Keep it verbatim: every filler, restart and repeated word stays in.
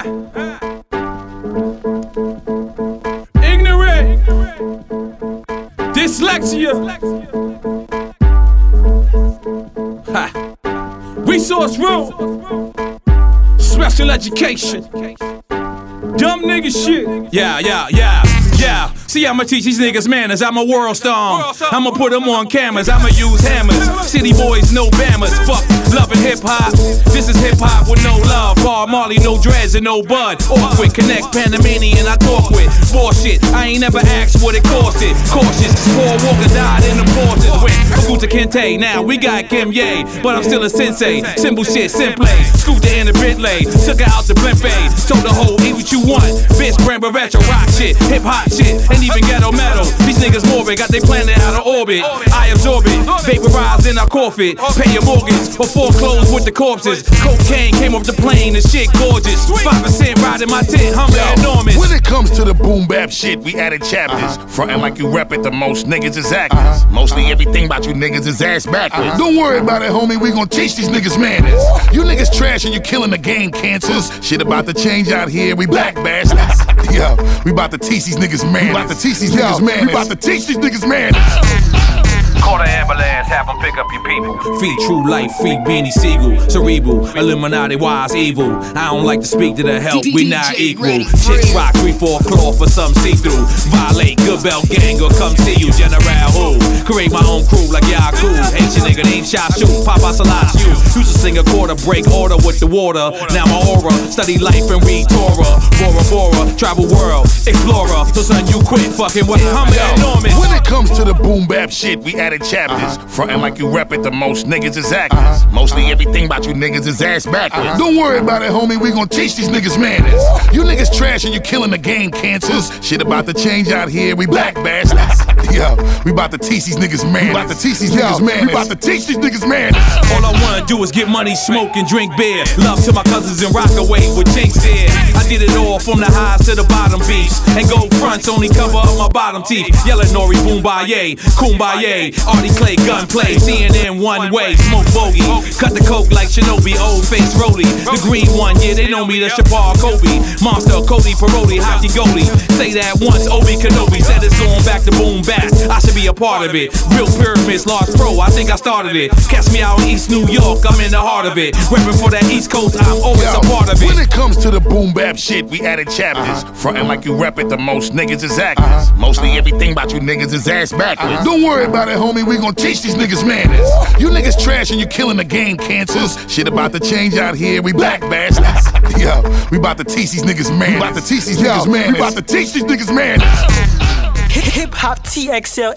Ignorant. Dyslexia. Ha. Resource room. Special education. Dumb nigga shit. Yeah, yeah, yeah, yeah. See, I'ma teach these niggas manners. I'm a world star. I'ma put them on cameras. I'ma use hammers. City boys, no bammers. Fuck loving hip hop. This is hip hop with no love. Bob Marley, no dreads and no bud. Awkward, connect, Panamanian, I talk with. Bullshit, I ain't never asked what it costed. Cautious, Paul Walker died in the forces. Went Okuta Kente, now we got Kim Ye. But I'm still a sensei. Simple shit, simple. Scooter in the Bentley. Took her out to Blimpe. Told the whole, eat what you want. Bitch, brand retro rock shit. Hip hop shit. And even ghetto metal. These niggas morbid. Got they planet out of orbit. I absorb it. Vaporize in our coffin. Pay your mortgage. Or foreclose with the corpses. Cocaine came off the plane. And shit gorgeous. five percent riding my tent. Humble enormous. When it comes to the boom bap shit, we added chapters. Uh-huh. Frontin' like you rep it, the most niggas is actors. Uh-huh. Mostly everything about you niggas is ass backwards. Uh-huh. Don't worry about it, homie, we gon' teach these niggas manners. You niggas trash and you killing the game cancers. Shit about to change out here, we black bastards. Yo, we about to teach these niggas manners. We about to teach these Yo, niggas manners. We about to teach these niggas manners. Call the ambulance, have them pick up your people. Free True Life, free Beanie Siegel. Cerebral, Illuminati, wise, evil. I don't like to speak to the help, we not equal. Chicks rock, three, four claw for some see-through. Violate, good belt gang or come see you. General who? Create my own crew like Yaku. Hate your nigga named Shot Shoot. Papa Salat you. Used to sing a quarter, break order with the water. Now my aura, study life and read Torah. Bora Bora, travel world, explorer. So son, you quit fucking with I'm enormous. When it comes to the boom bap shit, we added chapters. Uh-huh. Frontin' like you rep it, the most niggas is actors. Uh-huh. Mostly everything about you niggas is ass backwards. Uh-huh. Don't worry about it, homie, we gon' teach these niggas manners. You niggas trash and you killing the game cancers. Shit about to change out here, we black bastards. Yo, we about to teach these niggas manners. We about to teach these Yo, niggas manners. We about to teach these niggas manners. All I wanna do is get money, smoke, and drink beer. Love to my cousins in Rockaway with Jinx there. I did it all from the highs to the bottom beats. And gold fronts only cover up my bottom teeth. Yelling Nori, Boombaye, Kumbaya, Artie Clay, gunplay, C N N one way, smoke bogey. Cut the coke like Shinobi, old face Rolly. The green one, yeah, they know me, the Shabbar Kobe. Monster, Cody, Parodi, Hockey Goldie. Say that once, Obi Kenobi said it's going back to boom back. I should be a part of it. Real pyramids, large pro, I think I started it. Catch me out in East New York, I'm in the heart of it. Reppin' for that East Coast, I'm always Yo, a part of it. When it comes to the boom bap shit, we added chapters. Uh-huh. Frontin' like you rep it, the most niggas is actors. Uh-huh. Mostly everything about you niggas is ass backwards. Uh-huh. Don't worry about it, homie, we gon' teach these niggas manners. You niggas trash and you killing the game cancers. Shit about to change out here, we black bastards. Yo, we about to teach these niggas manners. We about to teach these Yo, niggas manners. We about to teach these niggas manners. Hip Hop T X L